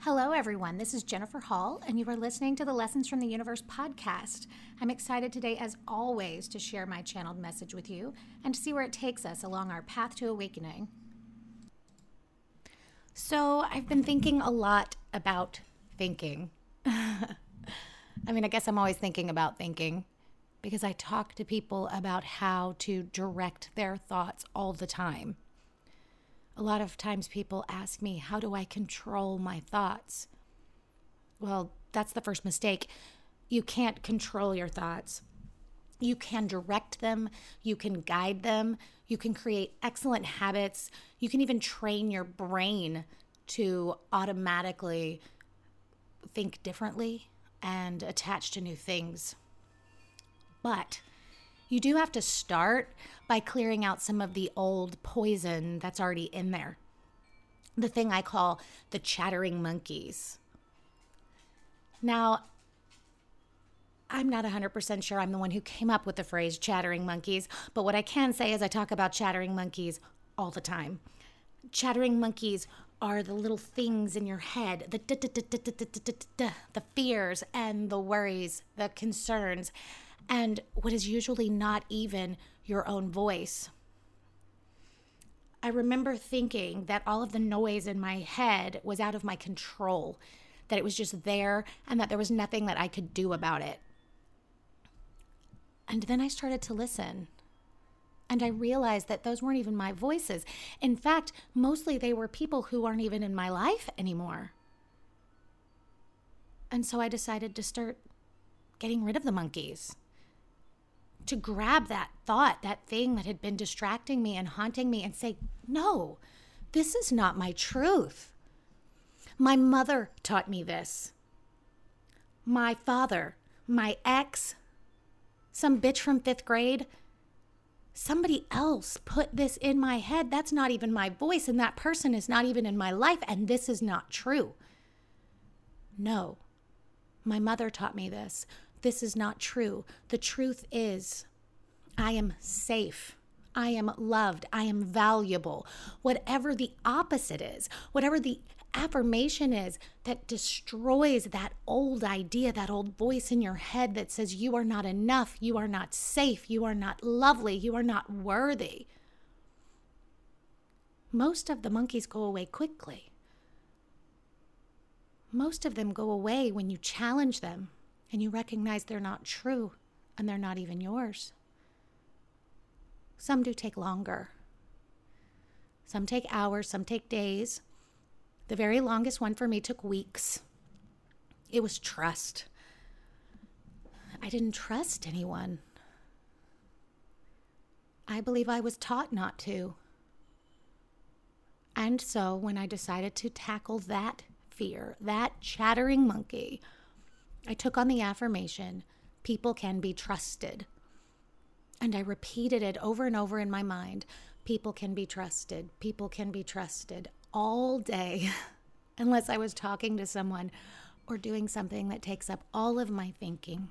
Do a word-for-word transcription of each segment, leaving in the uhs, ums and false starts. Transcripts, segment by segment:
Hello, everyone. This is Jennifer Hall, and you are listening to the Lessons from the Universe podcast. I'm excited today, as always, to share my channeled message with you and to see where it takes us along our path to awakening. So, I've been thinking a lot about thinking. I mean, I guess I'm always thinking about thinking because I talk to people about how to direct their thoughts all the time. A lot of times people ask me, how do I control my thoughts? Well, that's the first mistake. You can't control your thoughts. You can direct them. You can guide them. You can create excellent habits. You can even train your brain to automatically think differently and attach to new things. But you do have to start by clearing out some of the old poison that's already in there. The thing I call the chattering monkeys. Now, I'm not one hundred percent sure I'm the one who came up with the phrase chattering monkeys, but what I can say is I talk about chattering monkeys all the time. Chattering monkeys are the little things in your head, the the fears and the worries, the concerns, and what is usually not even your own voice. I remember thinking that all of the noise in my head was out of my control, that it was just there and that there was nothing that I could do about it. And then I started to listen, and I realized that those weren't even my voices. In fact, mostly they were people who aren't even in my life anymore. And so I decided to start getting rid of the monkeys. To grab that thought, that thing that had been distracting me and haunting me and say, no, this is not my truth. My mother taught me this. My father, my ex, some bitch from fifth grade, somebody else put this in my head. That's not even my voice, and that person is not even in my life, and this is not true. No, my mother taught me this. This is not true. The truth is, I am safe. I am loved. I am valuable. Whatever the opposite is, whatever the affirmation is that destroys that old idea, that old voice in your head that says you are not enough, you are not safe, you are not lovely, you are not worthy. Most of the monkeys go away quickly. Most of them go away when you challenge them and you recognize they're not true and they're not even yours. Some do take longer. Some take hours, some take days. The very longest one for me took weeks. It was trust. I didn't trust anyone. I believe I was taught not to. And so when I decided to tackle that fear, that chattering monkey, I took on the affirmation, people can be trusted. And I repeated it over and over in my mind. People can be trusted. People can be trusted all day, unless I was talking to someone or doing something that takes up all of my thinking.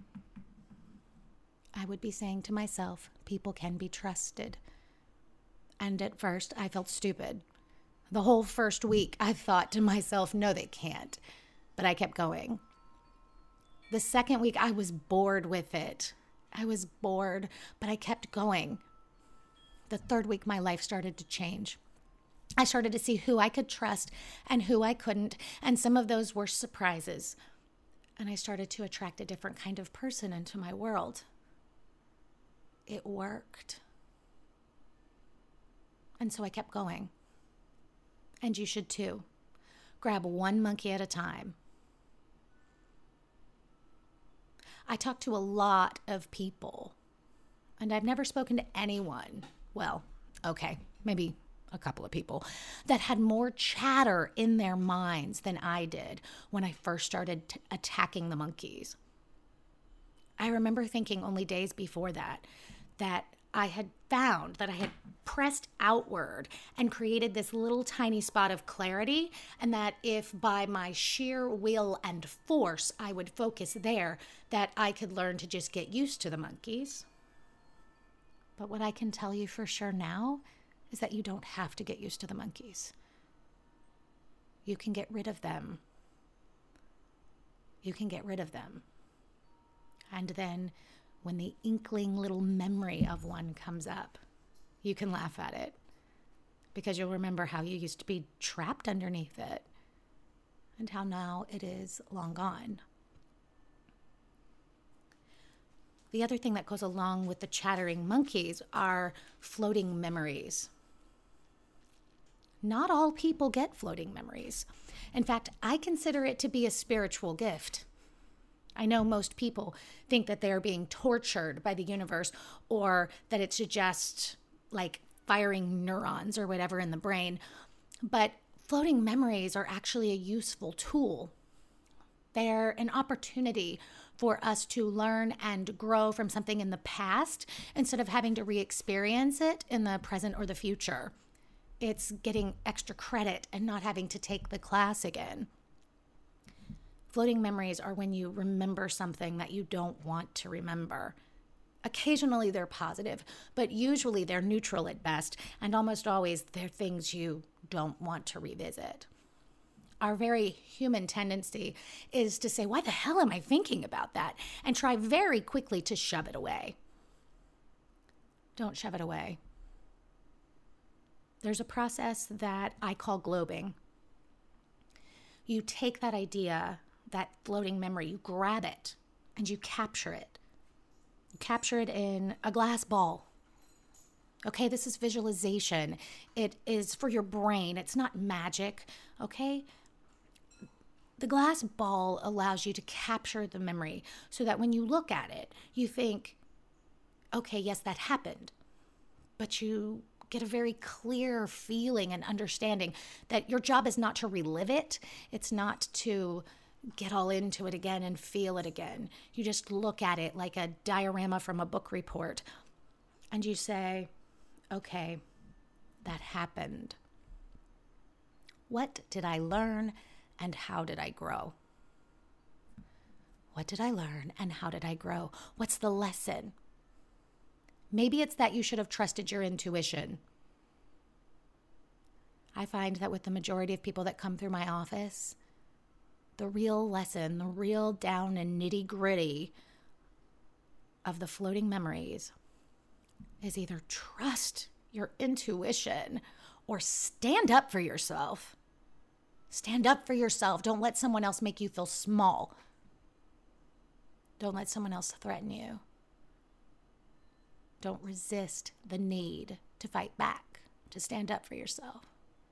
I would be saying to myself, people can be trusted. And at first, I felt stupid. The whole first week, I thought to myself, no, they can't. But I kept going. The second week, I was bored with it. I was bored, but I kept going. The third week, my life started to change. I started to see who I could trust and who I couldn't, and some of those were surprises. And I started to attract a different kind of person into my world. It worked. And so I kept going. And you should too. Grab one monkey at a time. I talk to a lot of people, and I've never spoken to anyone, well, okay, maybe a couple of people, that had more chatter in their minds than I did when I first started t- attacking the monkeys. I remember thinking only days before that, that I had found that I had pressed outward and created this little tiny spot of clarity, and that if by my sheer will and force I would focus there, that I could learn to just get used to the monkeys. But what I can tell you for sure now is that you don't have to get used to the monkeys. you can get rid of them. You can get rid of them. And then when the inkling little memory of one comes up, you can laugh at it because you'll remember how you used to be trapped underneath it and how now it is long gone. The other thing that goes along with the chattering monkeys are floating memories. Not all people get floating memories. In fact, I consider it to be a spiritual gift. I know most people think that they're being tortured by the universe or that it's just like firing neurons or whatever in the brain. But floating memories are actually a useful tool. They're an opportunity for us to learn and grow from something in the past instead of having to re-experience it in the present or the future. It's getting extra credit and not having to take the class again. Floating memories are when you remember something that you don't want to remember. Occasionally they're positive, but usually they're neutral at best, and almost always they're things you don't want to revisit. Our very human tendency is to say, why the hell am I thinking about that? And try very quickly to shove it away. Don't shove it away. There's a process that I call globing. You take that idea, that floating memory, you grab it and you capture it. You capture it in a glass ball. Okay, this is visualization. It is for your brain. It's not magic, okay? The glass ball allows you to capture the memory so that when you look at it, you think, okay, yes, that happened. But you get a very clear feeling and understanding that your job is not to relive it. It's not to get all into it again and feel it again. You just look at it like a diorama from a book report and you say, okay, that happened. What did I learn and how did I grow? What did I learn and how did I grow? What's the lesson? Maybe it's that you should have trusted your intuition. I find that with the majority of people that come through my office, the real lesson, the real down and nitty gritty of the floating memories is either trust your intuition or stand up for yourself. Stand up for yourself. Don't let someone else make you feel small. Don't let someone else threaten you. Don't resist the need to fight back, to stand up for yourself.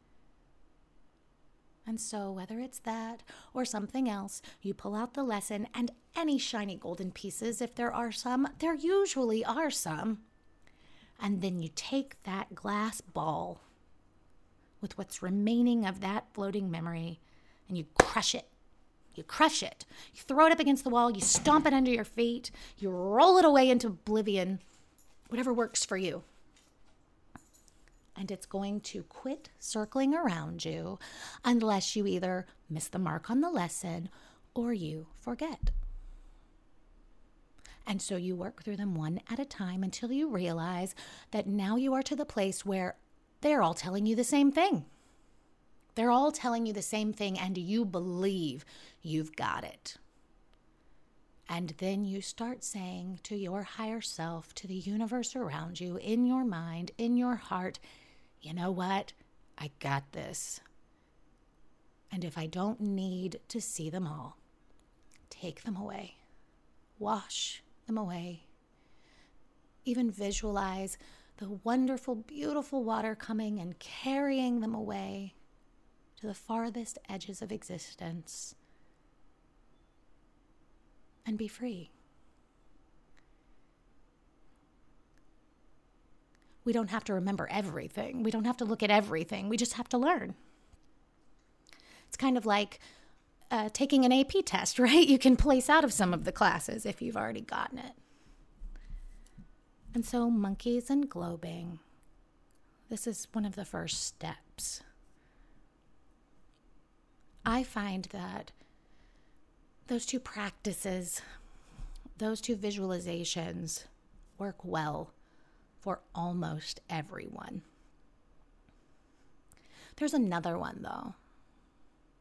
And so whether it's that or something else, you pull out the lesson and any shiny golden pieces, if there are some, there usually are some. And then you take that glass ball with what's remaining of that floating memory and you crush it. You crush it. You throw it up against the wall. You stomp it under your feet. You roll it away into oblivion. Whatever works for you. And it's going to quit circling around you unless you either miss the mark on the lesson or you forget. And so you work through them one at a time until you realize that now you are to the place where they're all telling you the same thing. They're all telling you the same thing and you believe you've got it. And then you start saying to your higher self, to the universe around you, in your mind, in your heart, you know what? I got this. And if I don't need to see them all, take them away. Wash them away. Even visualize the wonderful, beautiful water coming and carrying them away to the farthest edges of existence. And be free. We don't have to remember everything. We don't have to look at everything. We just have to learn. It's kind of like uh, taking an A P test, right? You can place out of some of the classes if you've already gotten it. And so monkeys and globing, this is one of the first steps. I find that those two practices, those two visualizations work well for almost everyone. There's another one though.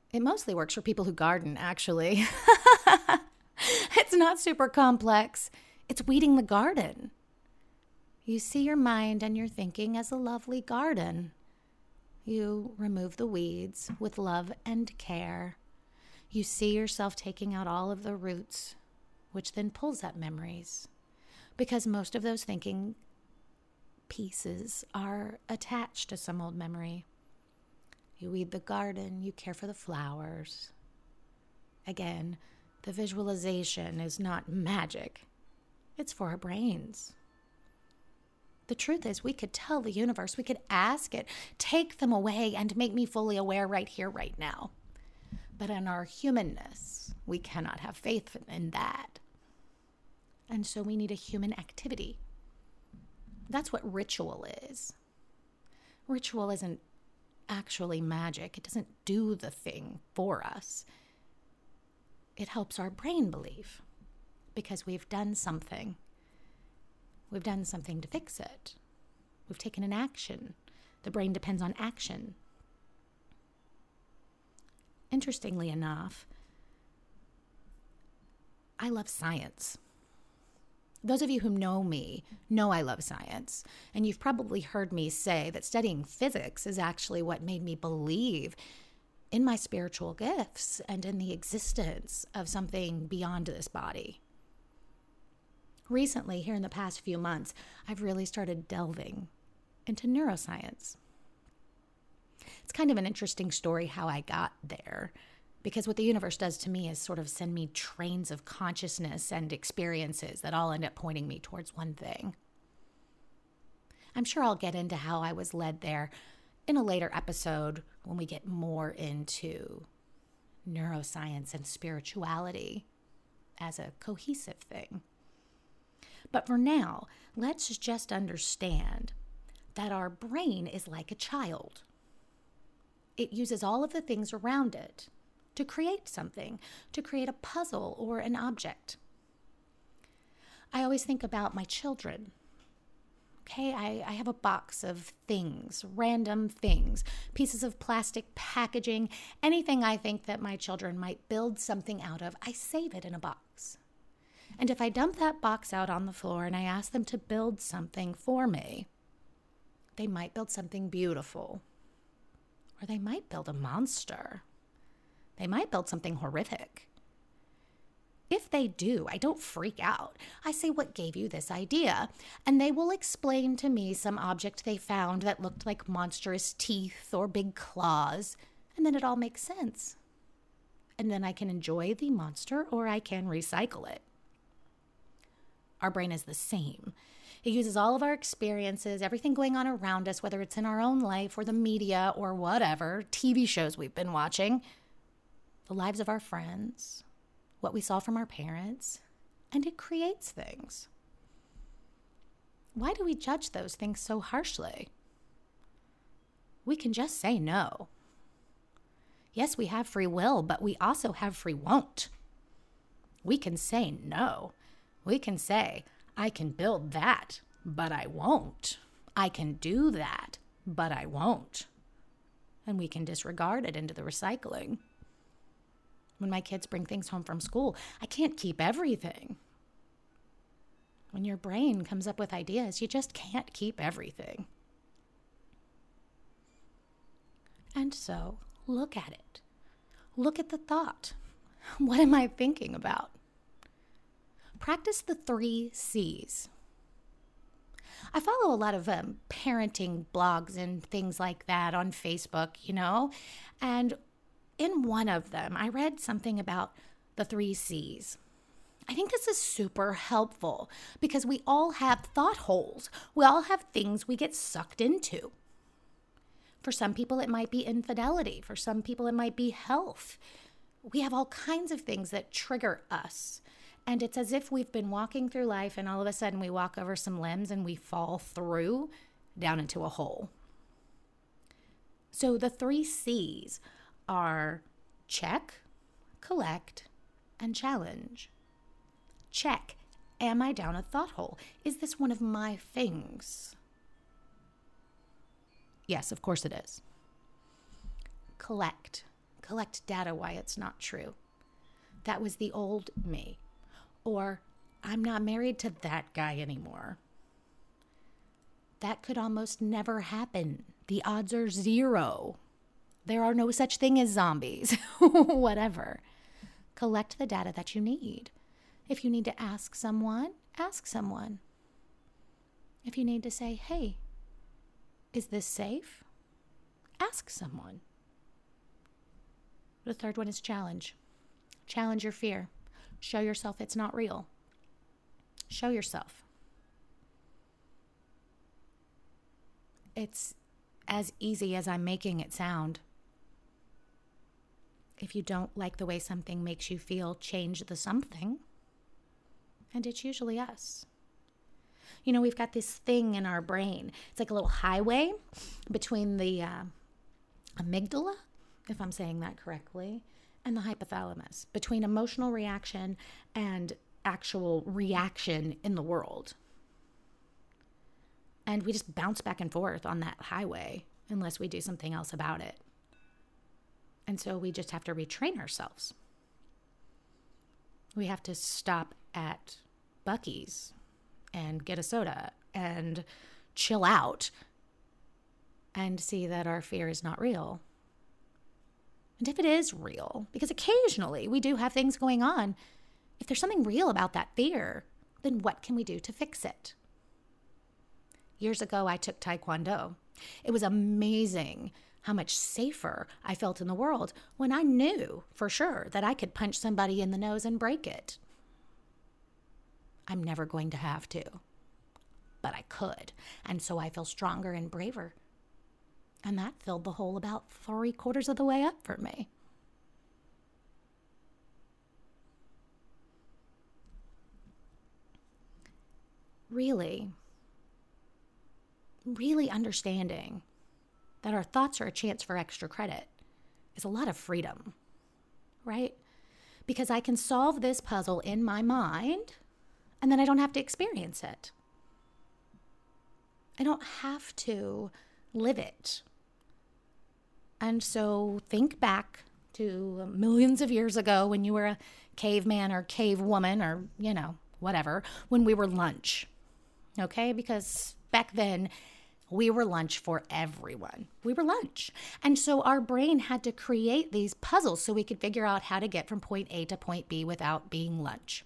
It mostly works for people who garden, actually. It's not super complex. It's weeding the garden. You see your mind and your thinking as a lovely garden. You remove the weeds with love and care. You see yourself taking out all of the roots, which then pulls up memories. Because most of those thinking pieces are attached to some old memory. You weed the garden, you care for the flowers. Again, the visualization is not magic. It's for our brains. The truth is, we could tell the universe, we could ask it, take them away and make me fully aware right here, right now. But in our humanness, we cannot have faith in that. And so we need a human activity. That's what ritual is. Ritual isn't actually magic. It doesn't do the thing for us. It helps our brain believe because we've done something. We've done something to fix it. We've taken an action. The brain depends on action. Interestingly enough, I love science. Those of you who know me know I love science, and you've probably heard me say that studying physics is actually what made me believe in my spiritual gifts and in the existence of something beyond this body. Recently, here in the past few months, I've really started delving into neuroscience. It's kind of an interesting story how I got there, because what the universe does to me is sort of send me trains of consciousness and experiences that all end up pointing me towards one thing. I'm sure I'll get into how I was led there in a later episode when we get more into neuroscience and spirituality as a cohesive thing. But for now, let's just understand that our brain is like a child. It uses all of the things around it to create something, to create a puzzle or an object. I always think about my children. Okay, I, I have a box of things, random things, pieces of plastic packaging, anything I think that my children might build something out of, I save it in a box. And if I dump that box out on the floor and I ask them to build something for me, they might build something beautiful. Or they might build a monster. They might build something horrific. If they do, I don't freak out. I say, what gave you this idea? And they will explain to me some object they found that looked like monstrous teeth or big claws. And then it all makes sense. And then I can enjoy the monster or I can recycle it. Our brain is the same. It uses all of our experiences, everything going on around us, whether it's in our own life or the media or whatever, T V shows we've been watching, the lives of our friends, what we saw from our parents, and it creates things. Why do we judge those things so harshly? We can just say no. Yes, we have free will, but we also have free won't. We can say no. We can say, I can build that, but I won't. I can do that, but I won't. And we can disregard it into the recycling. When my kids bring things home from school, I can't keep everything. When your brain comes up with ideas, you just can't keep everything. And so, look at it. Look at the thought. What am I thinking about? Practice the three C's. I follow a lot of um, parenting blogs and things like that on Facebook, you know, and in one of them, I read something about the three C's. I think this is super helpful because we all have thought holes. We all have things we get sucked into. For some people, it might be infidelity. For some people, it might be health. We have all kinds of things that trigger us. And it's as if we've been walking through life and all of a sudden we walk over some limbs and we fall through down into a hole. So the three C's are check, collect, and challenge. Check. Am I down a thought hole? Is this one of my things? Yes, of course it is. Collect. collect data why it's not true. That was the old me. Or I'm not married to that guy anymore. That could almost never happen. The odds are zero. There are no such thing as zombies. Whatever. Collect the data that you need. If you need to ask someone, ask someone. If you need to say, hey, is this safe? Ask someone. The third one is challenge. Challenge your fear. Show yourself it's not real. Show yourself. It's as easy as I'm making it sound. If you don't like the way something makes you feel, change the something. And it's usually us. You know, we've got this thing in our brain. It's like a little highway between the uh, amygdala, if I'm saying that correctly, and the hypothalamus, between emotional reaction and actual reaction in the world. And we just bounce back and forth on that highway unless we do something else about it. And so we just have to retrain ourselves. We have to stop at Buc-ee's and get a soda and chill out and see that our fear is not real. And if it is real, because occasionally we do have things going on, if there's something real about that fear, then what can we do to fix it? Years ago, I took Taekwondo. It was amazing how much safer I felt in the world when I knew for sure that I could punch somebody in the nose and break it. I'm never going to have to, but I could. And so I feel stronger and braver. And that filled the hole about three quarters of the way up for me. Really, really understanding that our thoughts are a chance for extra credit is a lot of freedom, right? Because I can solve this puzzle in my mind and then I don't have to experience it. I don't have to live it. And so think back to millions of years ago when you were a caveman or cave woman or, you know, whatever, when we were lunch, okay? Because back then, we were lunch for everyone. We were lunch. And so our brain had to create these puzzles so we could figure out how to get from point A to point B without being lunch.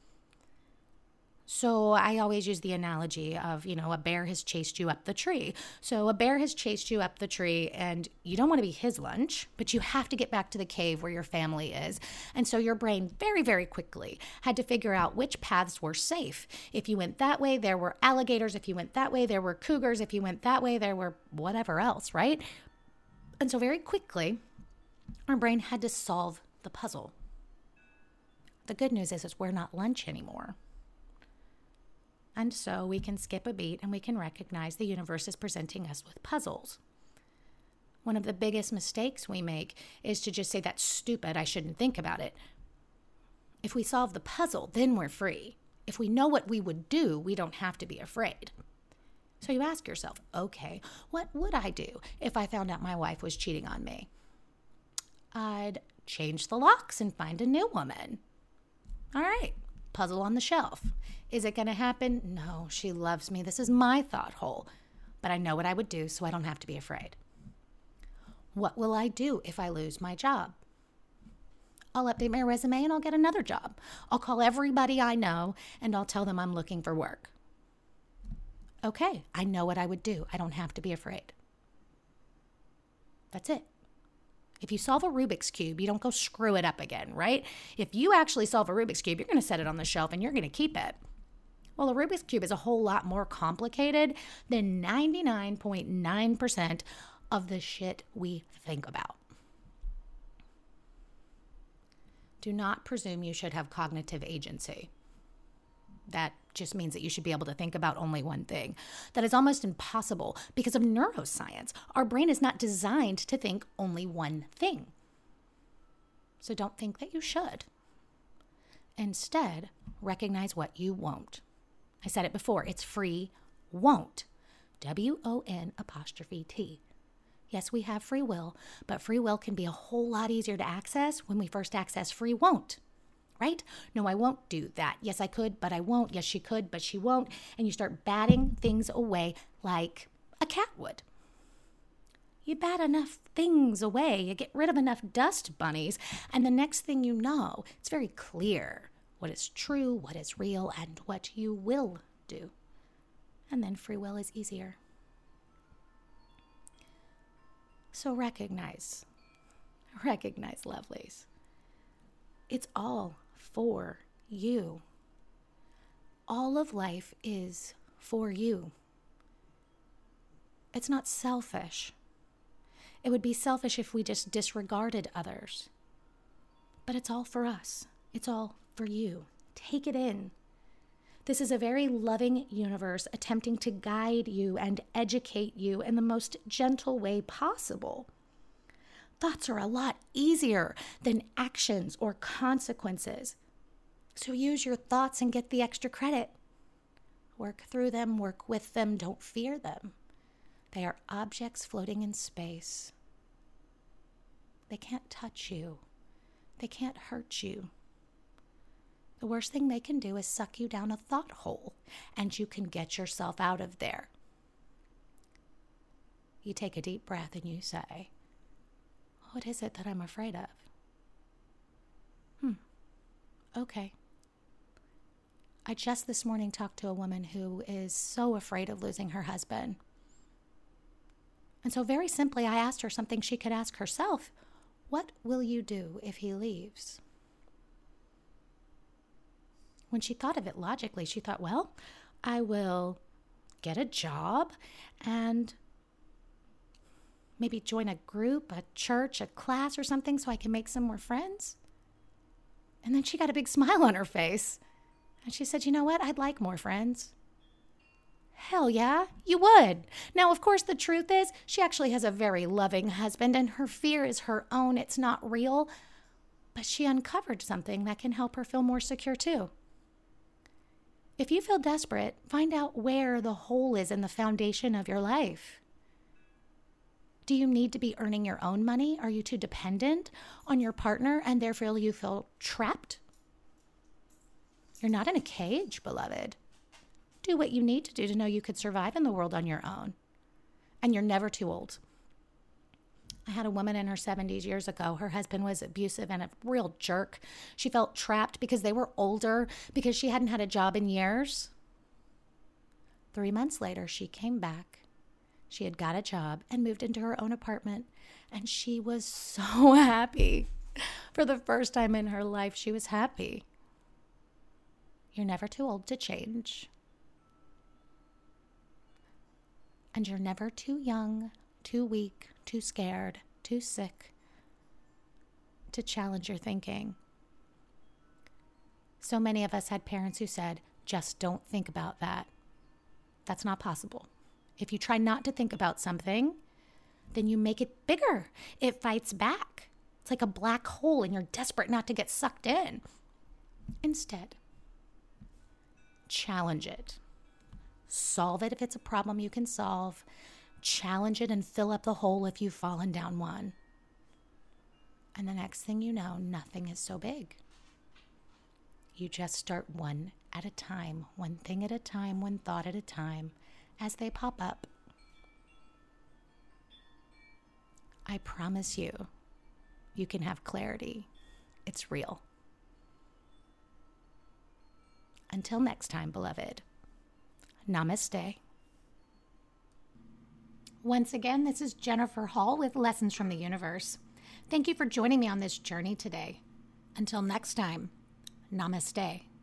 So I always use the analogy of, you know, a bear has chased you up the tree. So a bear has chased you up the tree and you don't want to be his lunch, but you have to get back to the cave where your family is. And so your brain very, very quickly had to figure out which paths were safe. If you went that way, there were alligators. If you went that way, there were cougars. If you went that way, there were whatever else, right? And so very quickly, our brain had to solve the puzzle. The good news is, is we're not lunch anymore. And so we can skip a beat and we can recognize the universe is presenting us with puzzles. One of the biggest mistakes we make is to just say, that's stupid, I shouldn't think about it. If we solve the puzzle, then we're free. If we know what we would do, we don't have to be afraid. So you ask yourself, okay, what would I do if I found out my wife was cheating on me? I'd change the locks and find a new woman. All right. Puzzle on the shelf. Is it going to happen? No, she loves me. This is my thought hole. But I know what I would do, so I don't have to be afraid. What will I do if I lose my job? I'll update my resume and I'll get another job. I'll call everybody I know and I'll tell them I'm looking for work. Okay, I know what I would do. I don't have to be afraid. That's it. If you solve a Rubik's Cube, you don't go screw it up again, right? If you actually solve a Rubik's Cube, you're going to set it on the shelf and you're going to keep it. Well, a Rubik's Cube is a whole lot more complicated than ninety-nine point nine percent of the shit we think about. Do not presume you should have cognitive agency. That just means that you should be able to think about only one thing. That is almost impossible because of neuroscience. Our brain is not designed to think only one thing. So don't think that you should. Instead, recognize what you won't. I said it before, it's free won't. W O N apostrophe T. Yes, we have free will, but free will can be a whole lot easier to access when we first access free won't, right? No, I won't do that. Yes, I could, but I won't. Yes, she could, but she won't. And you start batting things away like a cat would. You bat enough things away, you get rid of enough dust bunnies, and the next thing you know, it's very clear what is true, what is real, and what you will do. And then free will is easier. So recognize, recognize, lovelies. It's all for you. All of life is for you. It's not selfish. It would be selfish if we just disregarded others. But it's all for us. It's all for you. Take it in. This is a very loving universe attempting to guide you and educate you in the most gentle way possible. Thoughts are a lot easier than actions or consequences. So use your thoughts and get the extra credit. Work through them, work with them, don't fear them. They are objects floating in space. They can't touch you. They can't hurt you. The worst thing they can do is suck you down a thought hole, and you can get yourself out of there. You take a deep breath and you say, what is it that I'm afraid of? Hmm. Okay. I just this morning talked to a woman who is so afraid of losing her husband. And so very simply, I asked her something she could ask herself. What will you do if he leaves? When she thought of it logically, she thought, well, I will get a job and maybe join a group, a church, a class or something so I can make some more friends. And then she got a big smile on her face. And she said, you know what? I'd like more friends. Hell yeah, you would. Now, of course, the truth is she actually has a very loving husband and her fear is her own. It's not real. But she uncovered something that can help her feel more secure too. If you feel desperate, find out where the hole is in the foundation of your life. Do you need to be earning your own money? Are you too dependent on your partner and therefore you feel trapped? You're not in a cage, beloved. Do what you need to do to know you could survive in the world on your own. And you're never too old. I had a woman in her seventies years ago. Her husband was abusive and a real jerk. She felt trapped because they were older, because she hadn't had a job in years. Three months later, she came back. She had got a job and moved into her own apartment. And she was so happy. For the first time in her life, she was happy. You're never too old to change. And you're never too young, too weak, too scared, too sick to challenge your thinking. So many of us had parents who said, just don't think about that. That's not possible. If you try not to think about something, then you make it bigger. It fights back. It's like a black hole and you're desperate not to get sucked in. Instead, challenge it. Solve it if it's a problem you can solve. Challenge it and fill up the hole if you've fallen down one. And the next thing you know, nothing is so big. You just start one at a time, one thing at a time, one thought at a time, as they pop up. I promise you, you can have clarity. It's real. Until next time, beloved. Namaste. Once again, this is Jennifer Hall with Lessons from the Universe. Thank you for joining me on this journey today. Until next time, namaste.